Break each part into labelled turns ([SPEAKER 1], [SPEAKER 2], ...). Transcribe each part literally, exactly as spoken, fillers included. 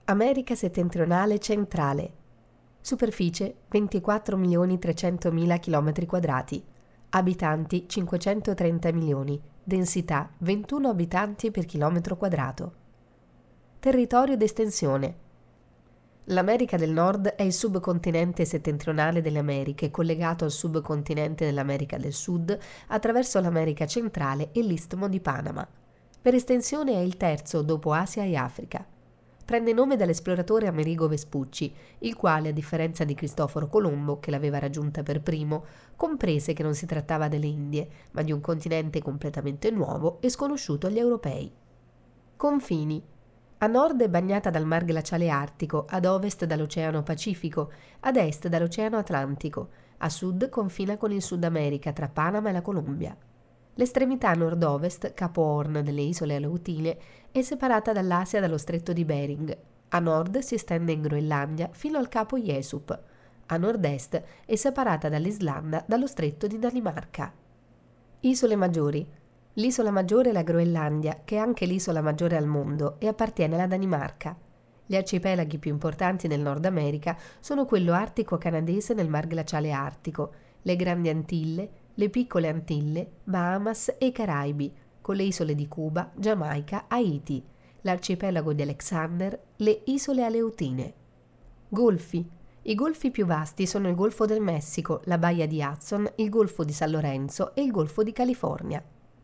[SPEAKER 1] America settentrionale centrale. Superficie ventiquattro milioni trecentomila chilometri quadrati. Abitanti cinquecentotrenta milioni. Densità ventuno abitanti per chilometro quadrato. Territorio d'estensione. L'America del Nord è il subcontinente settentrionale delle Americhe, collegato al subcontinente dell'America del Sud attraverso l'America centrale e l'Istmo di Panama. Per estensione è il terzo dopo Asia e Africa. Prende nome dall'esploratore Amerigo Vespucci, il quale, a differenza di Cristoforo Colombo, che l'aveva raggiunta per primo, comprese che non si trattava delle Indie, ma di un continente completamente nuovo e sconosciuto agli europei. Confini. A nord è bagnata dal Mar Glaciale Artico, ad ovest dall'Oceano Pacifico, ad est dall'Oceano Atlantico, a sud confina con il Sud America tra Panama e la Colombia. L'estremità nord-ovest, Capo Horn delle isole Aleutine, è separata dall'Asia dallo stretto di Bering. A nord si estende in Groenlandia fino al Capo Jesup. A nord-est è separata dall'Islanda dallo stretto di Danimarca. Isole maggiori. L'isola maggiore è la Groenlandia, che è anche l'isola maggiore al mondo e appartiene alla Danimarca. Gli arcipelaghi più importanti del Nord America sono quello artico-canadese nel Mar Glaciale Artico, le Grandi Antille, le Piccole Antille, Bahamas e Caraibi, con le isole di Cuba, Giamaica, Haiti, l'arcipelago di Alexander, le isole Aleutine. Golfi. I golfi più vasti sono il Golfo del Messico, la Baia di Hudson, il Golfo di San Lorenzo e il Golfo di California.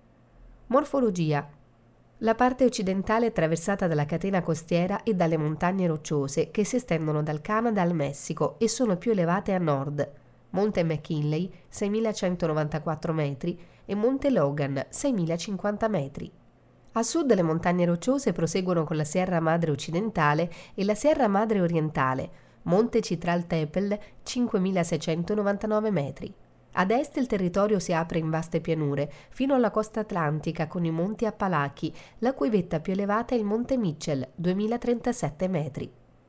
[SPEAKER 1] Morfologia. La parte occidentale è attraversata dalla catena costiera e dalle montagne rocciose che si estendono dal Canada al Messico e sono più elevate a nord. Monte McKinley, seimilacentonovantaquattro metri, e Monte Logan, seimilacinquanta metri. A sud le montagne rocciose proseguono con la Sierra Madre occidentale e la Sierra Madre orientale, Monte Chitral Tepel, cinquemilaseicentonovantanove metri. Ad est il territorio si apre in vaste pianure, fino alla costa atlantica con i Monti Appalachi, la cui vetta più elevata è il Monte Mitchell, duemilatrentasette metri.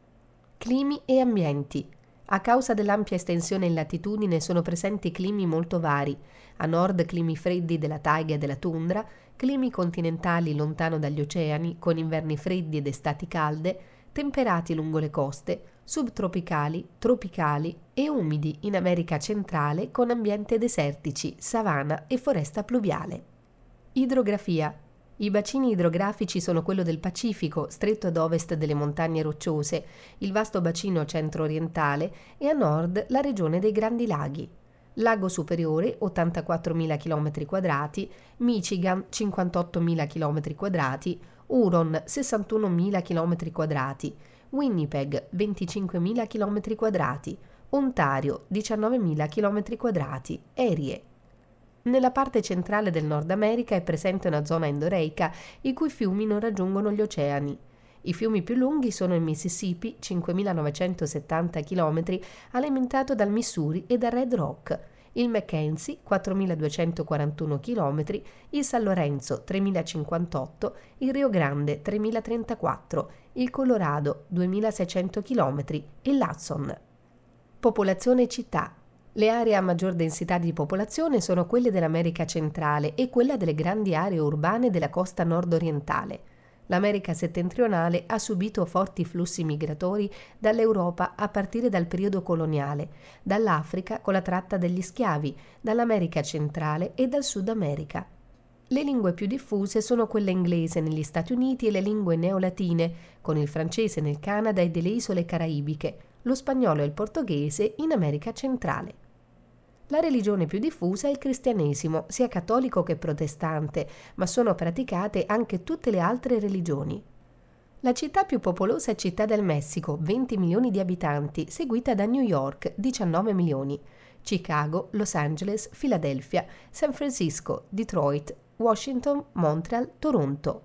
[SPEAKER 1] Climi e ambienti. A causa dell'ampia estensione in latitudine sono presenti climi molto vari. A nord climi freddi della taiga e della tundra, climi continentali lontano dagli oceani, con inverni freddi ed estati calde, temperati lungo le coste, subtropicali, tropicali e umidi in America centrale con ambienti desertici, savana e foresta pluviale. Idrografia. I bacini idrografici sono quello del Pacifico, stretto ad ovest delle montagne rocciose, il vasto bacino centro-orientale e a nord la regione dei Grandi Laghi. Lago Superiore, ottantaquattromila chilometri quadrati, Michigan, cinquantottomila chilometri quadrati, Huron, sessantunomila chilometri quadrati, Winnipeg, venticinquemila chilometri quadrati, Ontario, diciannovemila chilometri quadrati, Erie. Nella parte centrale del Nord America è presente una zona endoreica i cui fiumi non raggiungono gli oceani. I fiumi più lunghi sono il Mississippi, cinquemilanovecentosettanta chilometri, alimentato dal Missouri e dal Red Rock, il Mackenzie, quattromiladuecentoquarantuno chilometri, il San Lorenzo, tremilacinquantotto, il Rio Grande, tremilatrentaquattro, il Colorado, duemilaseicento chilometri e l'Hudson. Popolazione e città. Le aree a maggior densità di popolazione sono quelle dell'America centrale e quella delle grandi aree urbane della costa nord-orientale. L'America settentrionale ha subito forti flussi migratori dall'Europa a partire dal periodo coloniale, dall'Africa con la tratta degli schiavi, dall'America centrale e dal Sud America. Le lingue più diffuse sono quella inglese negli Stati Uniti e le lingue neolatine, con il francese nel Canada e delle isole caraibiche, lo spagnolo e il portoghese in America centrale. La religione più diffusa è il cristianesimo, sia cattolico che protestante, ma sono praticate anche tutte le altre religioni. La città più popolosa è Città del Messico, venti milioni di abitanti, seguita da New York, diciannove milioni, Chicago, Los Angeles, Filadelfia, San Francisco, Detroit, Washington, Montreal, Toronto.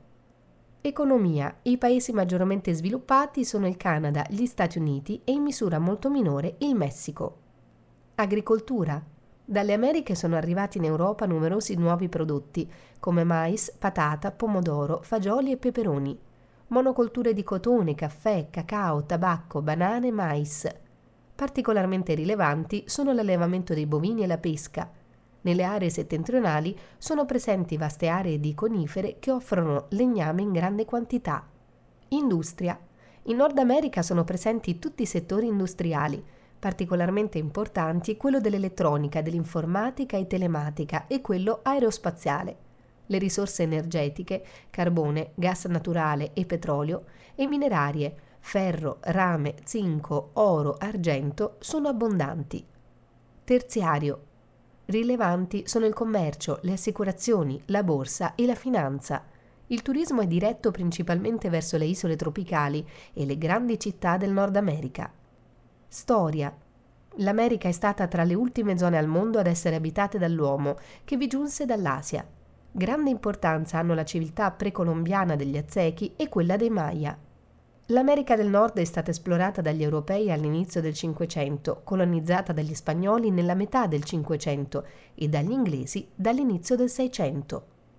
[SPEAKER 1] Economia. I paesi maggiormente sviluppati sono il Canada, gli Stati Uniti e in misura molto minore il Messico. Agricoltura. Dalle Americhe sono arrivati in Europa numerosi nuovi prodotti, come mais, patata, pomodoro, fagioli e peperoni. Monocolture di cotone, caffè, cacao, tabacco, banane e mais. Particolarmente rilevanti sono l'allevamento dei bovini e la pesca. Nelle aree settentrionali sono presenti vaste aree di conifere che offrono legname in grande quantità. Industria. In Nord America sono presenti tutti i settori industriali, particolarmente importanti quello dell'elettronica, dell'informatica e telematica e quello aerospaziale. Le risorse energetiche, carbone, gas naturale e petrolio, e minerarie, ferro, rame, zinco, oro, argento, sono abbondanti. Terziario. Rilevanti sono il commercio, le assicurazioni, la borsa e la finanza. Il turismo è diretto principalmente verso le isole tropicali e le grandi città del Nord America. Storia. L'America è stata tra le ultime zone al mondo ad essere abitate dall'uomo, che vi giunse dall'Asia. Grande importanza hanno la civiltà precolombiana degli Aztechi e quella dei Maya. L'America del Nord è stata esplorata dagli europei all'inizio del Cinquecento, colonizzata dagli spagnoli nella metà del Cinquecento e dagli inglesi dall'inizio del Seicento.